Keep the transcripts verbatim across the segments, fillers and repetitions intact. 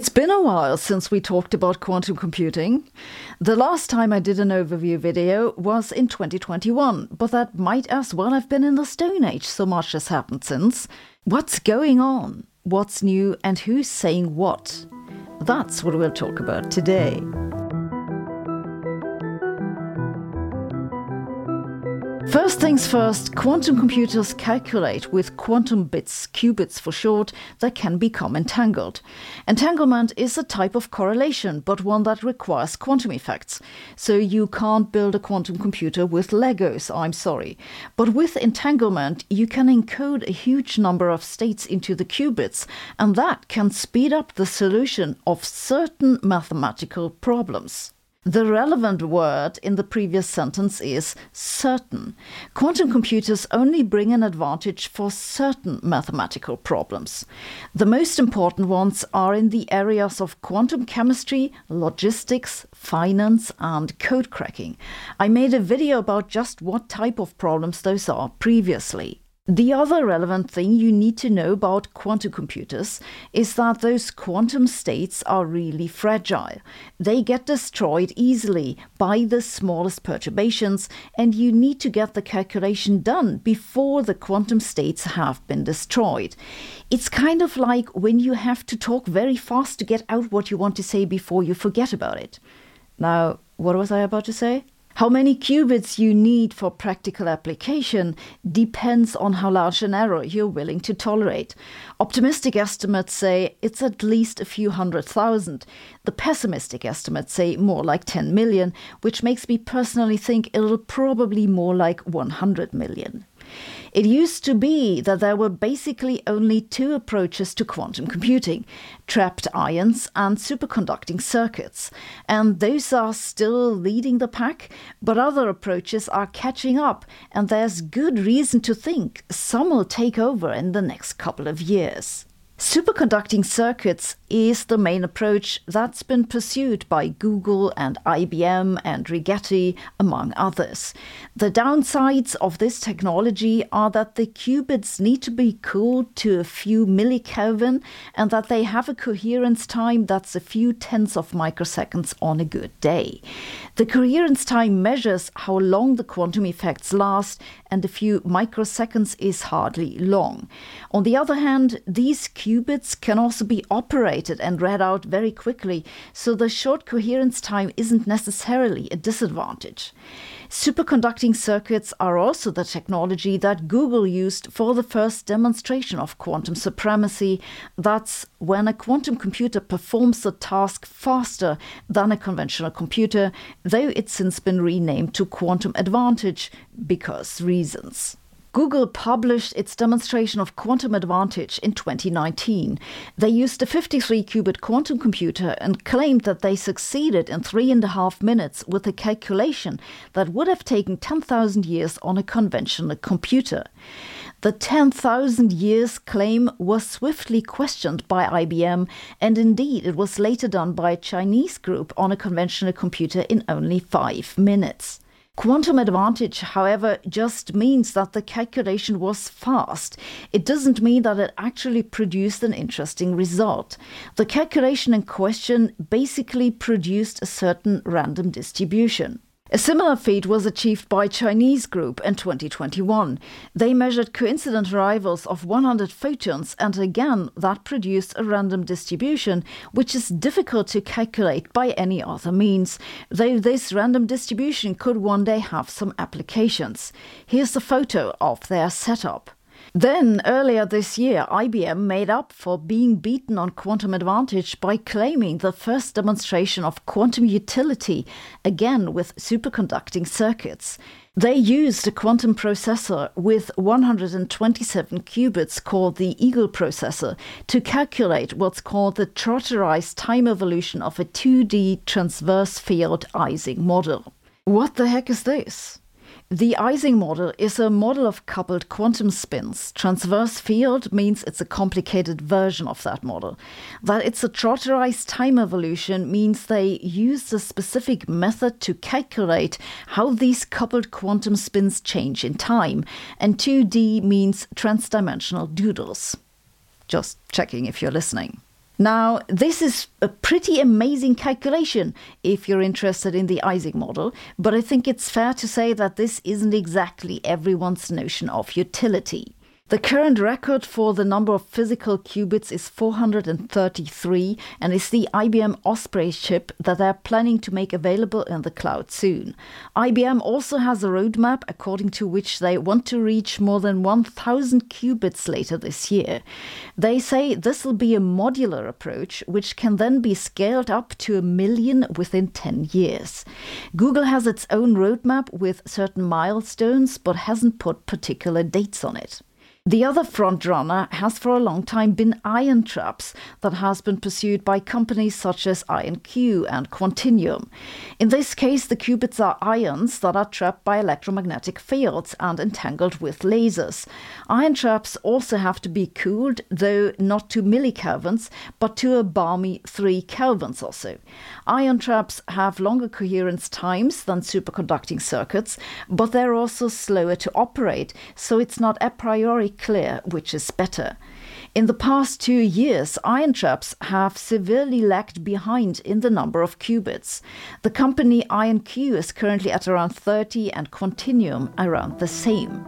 It's been a while since we talked about quantum computing. The last time I did an overview video was in twenty twenty-one, but that might as well have been in the Stone Age, so much has happened since. What's going on? What's new? And who's saying what? That's what we'll talk about today. First things first, quantum computers calculate with quantum bits, qubits for short, that can become entangled. Entanglement is a type of correlation, but one that requires quantum effects. So you can't build a quantum computer with Legos, I'm sorry. But with entanglement, you can encode a huge number of states into the qubits, and that can speed up the solution of certain mathematical problems. The relevant word in the previous sentence is certain. Quantum computers only bring an advantage for certain mathematical problems. The most important ones are in the areas of quantum chemistry, logistics, finance, and code cracking. I made a video about just what type of problems those are previously. The other relevant thing you need to know about quantum computers is that those quantum states are really fragile. They get destroyed easily by the smallest perturbations, and you need to get the calculation done before the quantum states have been destroyed. It's kind of like when you have to talk very fast to get out what you want to say before you forget about it. Now, what was I about to say? How many qubits you need for practical application depends on how large an error you're willing to tolerate. Optimistic estimates say it's at least a few hundred thousand. The pessimistic estimates say more like ten million, which makes me personally think it'll probably more like one hundred million. It used to be that there were basically only two approaches to quantum computing: trapped ions and superconducting circuits. And those are still leading the pack, but other approaches are catching up, and there's good reason to think some will take over in the next couple of years. Superconducting circuits is the main approach that's been pursued by Google and I B M and Rigetti, among others. The downsides of this technology are that the qubits need to be cooled to a few millikelvin and that they have a coherence time that's a few tenths of microseconds on a good day. The coherence time measures how long the quantum effects last, and a few microseconds is hardly long. On the other hand, these qubits can also be operated and read out very quickly, so the short coherence time isn't necessarily a disadvantage. Superconducting circuits are also the technology that Google used for the first demonstration of quantum supremacy. That's when a quantum computer performs the task faster than a conventional computer, though it's since been renamed to quantum advantage because reasons. Google published its demonstration of quantum advantage in twenty nineteen. They used a fifty-three qubit quantum computer and claimed that they succeeded in three and a half minutes with a calculation that would have taken ten thousand years on a conventional computer. The ten thousand years claim was swiftly questioned by I B M, and indeed it was later done by a Chinese group on a conventional computer in only five minutes. Quantum advantage, however, just means that the calculation was fast. It doesn't mean that it actually produced an interesting result. The calculation in question basically produced a certain random distribution. A similar feat was achieved by a Chinese group in twenty twenty-one. They measured coincident arrivals of one hundred photons, and again that produced a random distribution, which is difficult to calculate by any other means, though this random distribution could one day have some applications. Here's a photo of their setup. Then, earlier this year, I B M made up for being beaten on quantum advantage by claiming the first demonstration of quantum utility, again with superconducting circuits. They used a quantum processor with one hundred twenty-seven qubits called the Eagle processor to calculate what's called the trotterized time evolution of a two D transverse field Ising model. What the heck is this? The Ising model is a model of coupled quantum spins. Transverse field means it's a complicated version of that model. That it's a trotterized time evolution means they used a specific method to calculate how these coupled quantum spins change in time. And two D means transdimensional doodles. Just checking if you're listening. Now, this is a pretty amazing calculation if you're interested in the Ising model, but I think it's fair to say that this isn't exactly everyone's notion of utility. The current record for the number of physical qubits is four hundred thirty-three and is the I B M Osprey chip that they're planning to make available in the cloud soon. I B M also has a roadmap according to which they want to reach more than one thousand qubits later this year. They say this will be a modular approach which can then be scaled up to a million within ten years. Google has its own roadmap with certain milestones but hasn't put particular dates on it. The other frontrunner has for a long time been ion traps that has been pursued by companies such as IonQ and Quantinuum. In this case, the qubits are ions that are trapped by electromagnetic fields and entangled with lasers. Ion traps also have to be cooled, though not to millikelvins, but to a balmy three kelvins or so. Ion traps have longer coherence times than superconducting circuits, but they're also slower to operate, so it's not a priori clear which is better. In the past two years, ion traps have severely lagged behind in the number of qubits. The company IonQ is currently at around thirty and Quantinuum around the same.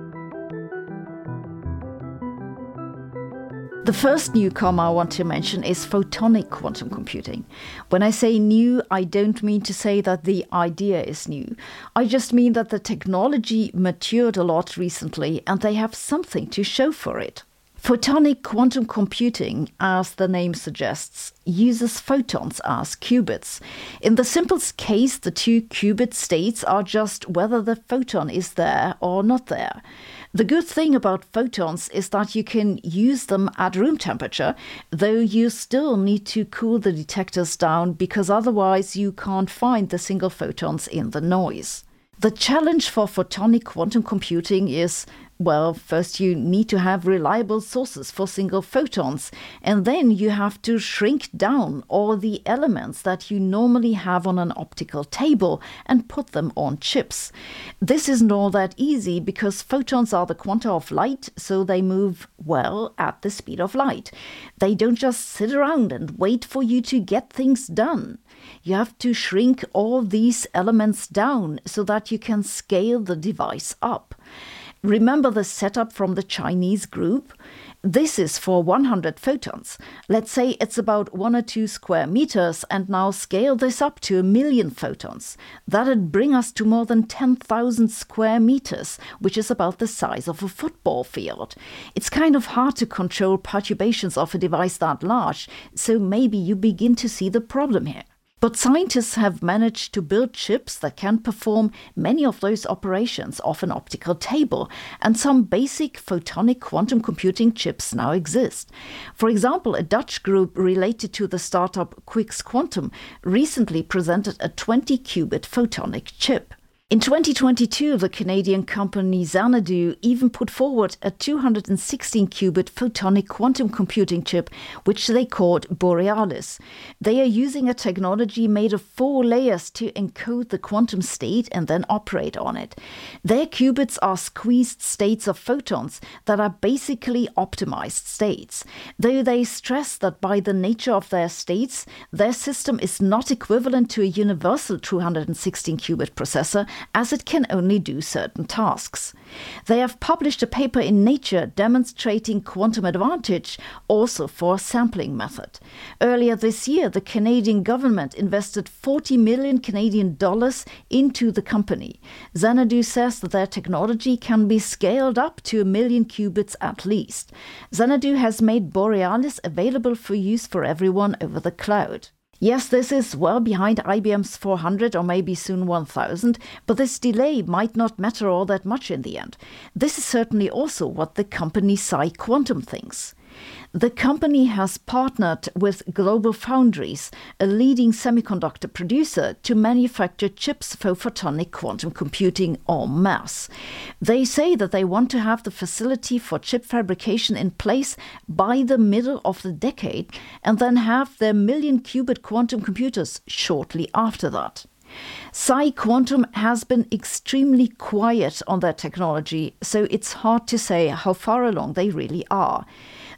The first newcomer I want to mention is photonic quantum computing. When I say new, I don't mean to say that the idea is new. I just mean that the technology matured a lot recently and they have something to show for it. Photonic quantum computing, as the name suggests, uses photons as qubits. In the simplest case, the two qubit states are just whether the photon is there or not there. The good thing about photons is that you can use them at room temperature, though you still need to cool the detectors down because otherwise you can't find the single photons in the noise. The challenge for photonic quantum computing is, well, first you need to have reliable sources for single photons, and then you have to shrink down all the elements that you normally have on an optical table and put them on chips. This isn't all that easy because photons are the quanta of light, so they move, well, at the speed of light. They don't just sit around and wait for you to get things done. You have to shrink all these elements down so that you can scale the device up. Remember the setup from the Chinese group? This is for one hundred photons. Let's say it's about one or two square meters, and now scale this up to a million photons. That'd bring us to more than ten thousand square meters, which is about the size of a football field. It's kind of hard to control perturbations of a device that large, so maybe you begin to see the problem here. But scientists have managed to build chips that can perform many of those operations off an optical table, and some basic photonic quantum computing chips now exist. For example, a Dutch group related to the startup Quix Quantum recently presented a twenty qubit photonic chip. In twenty twenty-two, the Canadian company Xanadu even put forward a two hundred sixteen qubit photonic quantum computing chip, which they called Borealis. They are using a technology made of four layers to encode the quantum state and then operate on it. Their qubits are squeezed states of photons that are basically optimized states, though they stress that by the nature of their states, their system is not equivalent to a universal two hundred sixteen qubit processor, as it can only do certain tasks. They have published a paper in Nature demonstrating quantum advantage also for a sampling method. Earlier this year, the Canadian government invested forty million Canadian dollars into the company. Xanadu says that their technology can be scaled up to a million qubits at least. Xanadu has made Borealis available for use for everyone over the cloud. Yes, this is well behind I B M's four hundred or maybe soon one thousand, but this delay might not matter all that much in the end. This is certainly also what the company PsiQuantum thinks. The company has partnered with GlobalFoundries, a leading semiconductor producer, to manufacture chips for photonic quantum computing en masse. They say that they want to have the facility for chip fabrication in place by the middle of the decade and then have their million qubit quantum computers shortly after that. PsiQuantum has been extremely quiet on their technology, so it's hard to say how far along they really are.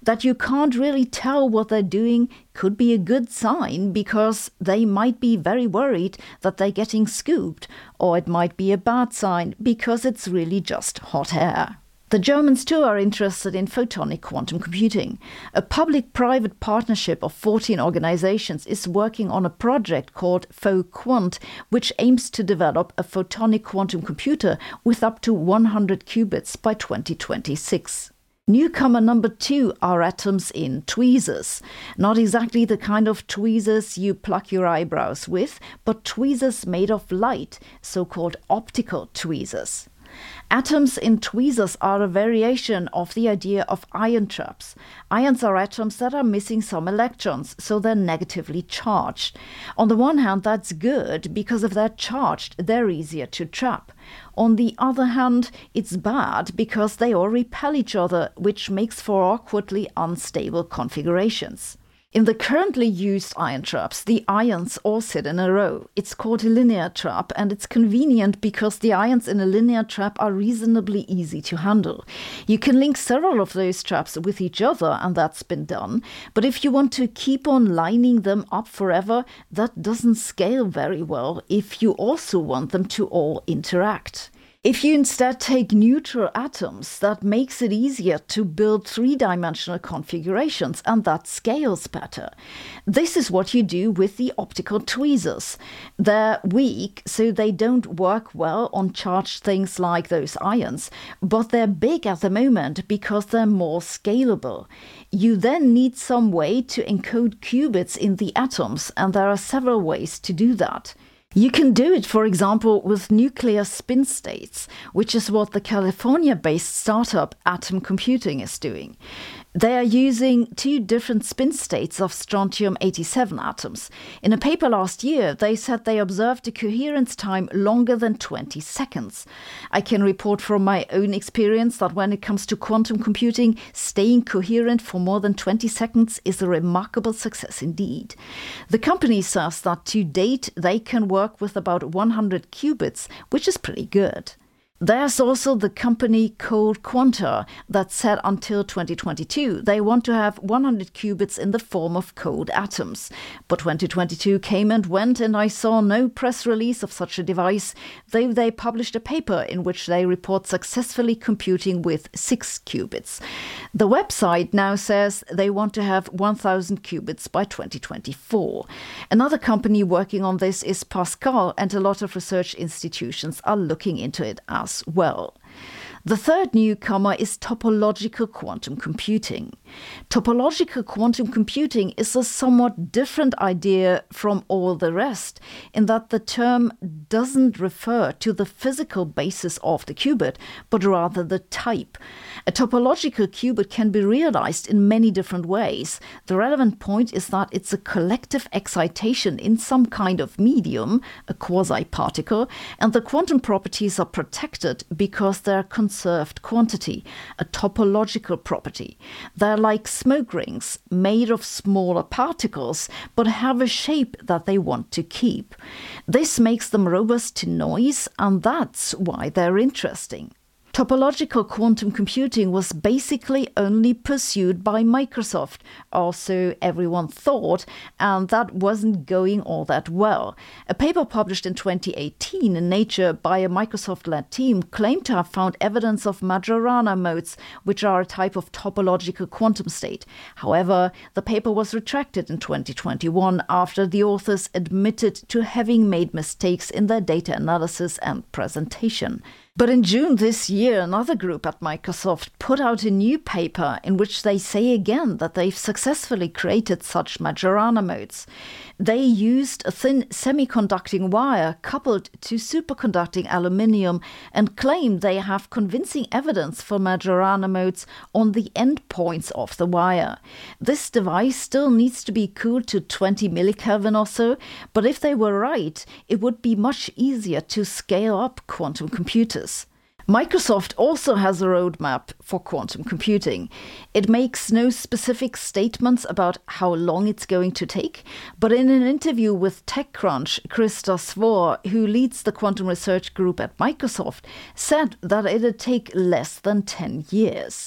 That you can't really tell what they're doing could be a good sign, because they might be very worried that they're getting scooped, or it might be a bad sign because it's really just hot air. The Germans too are interested in photonic quantum computing. A public-private partnership of fourteen organizations is working on a project called PhoQuant, which aims to develop a photonic quantum computer with up to one hundred qubits by twenty twenty-six. Newcomer number two are atoms in tweezers. Not exactly the kind of tweezers you pluck your eyebrows with, but tweezers made of light, so-called optical tweezers. Atoms in tweezers are a variation of the idea of ion traps. Ions are atoms that are missing some electrons, so they're negatively charged. On the one hand, that's good, because if they're charged, they're easier to trap. On the other hand, it's bad because they all repel each other, which makes for awkwardly unstable configurations. In the currently used ion traps, the ions all sit in a row. It's called a linear trap, and it's convenient because the ions in a linear trap are reasonably easy to handle. You can link several of those traps with each other, and that's been done. But if you want to keep on lining them up forever, that doesn't scale very well if you also want them to all interact. If you instead take neutral atoms, that makes it easier to build three-dimensional configurations, and that scales better. This is what you do with the optical tweezers. They're weak, so they don't work well on charged things like those ions, but they're big at the moment because they're more scalable. You then need some way to encode qubits in the atoms, and there are several ways to do that. You can do it, for example, with nuclear spin states, which is what the California-based startup Atom Computing is doing. They are using two different spin states of strontium eighty-seven atoms. In a paper last year, they said they observed a coherence time longer than twenty seconds. I can report from my own experience that when it comes to quantum computing, staying coherent for more than twenty seconds is a remarkable success indeed. The company says that to date they can work with about one hundred qubits, which is pretty good. There's also the company Cold Quanta that said until twenty twenty-two they want to have one hundred qubits in the form of cold atoms. But twenty twenty-two came and went, and I saw no press release of such a device, though they published a paper in which they report successfully computing with six qubits. The website now says they want to have one thousand qubits by twenty twenty-four. Another company working on this is Pascal, and a lot of research institutions are looking into it as well. The third newcomer is topological quantum computing. Topological quantum computing is a somewhat different idea from all the rest, in that the term doesn't refer to the physical basis of the qubit, but rather the type. A topological qubit can be realized in many different ways. The relevant point is that it's a collective excitation in some kind of medium, a quasi-particle, and the quantum properties are protected because they're conserved quantity, a topological property. They're like smoke rings made of smaller particles, but have a shape that they want to keep. This makes them robust to noise, and that's why they're interesting. Topological quantum computing was basically only pursued by Microsoft, or so everyone thought, and that wasn't going all that well. A paper published in twenty eighteen in Nature by a Microsoft-led team claimed to have found evidence of Majorana modes, which are a type of topological quantum state. However, the paper was retracted in twenty twenty-one after the authors admitted to having made mistakes in their data analysis and presentation. But in June this year, another group at Microsoft put out a new paper in which they say again that they've successfully created such Majorana modes. They used a thin semiconducting wire coupled to superconducting aluminium and claim they have convincing evidence for Majorana modes on the endpoints of the wire. This device still needs to be cooled to twenty millikelvin or so, but if they were right, it would be much easier to scale up quantum computers. Microsoft also has a roadmap for quantum computing. It makes no specific statements about how long it's going to take, but in an interview with TechCrunch, Krista Svor, who leads the quantum research group at Microsoft, said that it'd take less than ten years.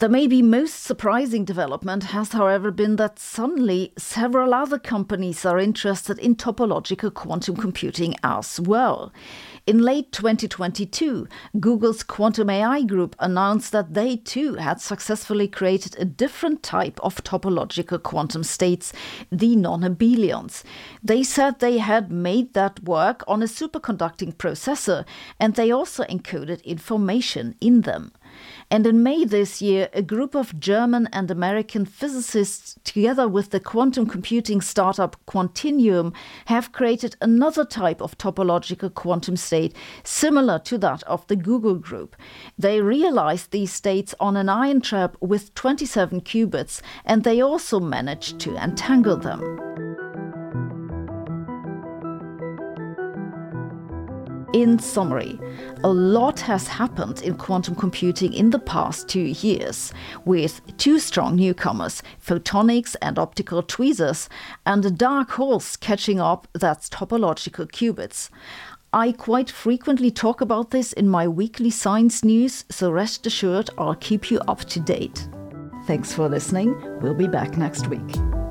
The maybe most surprising development has, however, been that suddenly several other companies are interested in topological quantum computing as well. In late twenty twenty-two, Google's Quantum A I group announced that they too had successfully created a different type of topological quantum states, the non-abelions. They said they had made that work on a superconducting processor, and they also encoded information in them. And in May this year, a group of German and American physicists, together with the quantum computing startup Quantinuum, have created another type of topological quantum state similar to that of the Google group. They realized these states on an ion trap with twenty-seven qubits, and they also managed to entangle them. In summary, a lot has happened in quantum computing in the past two years, with two strong newcomers, photonics and optical tweezers, and a dark horse catching up, that's topological qubits. I quite frequently talk about this in my weekly science news, so rest assured I'll keep you up to date. Thanks for listening. We'll be back next week.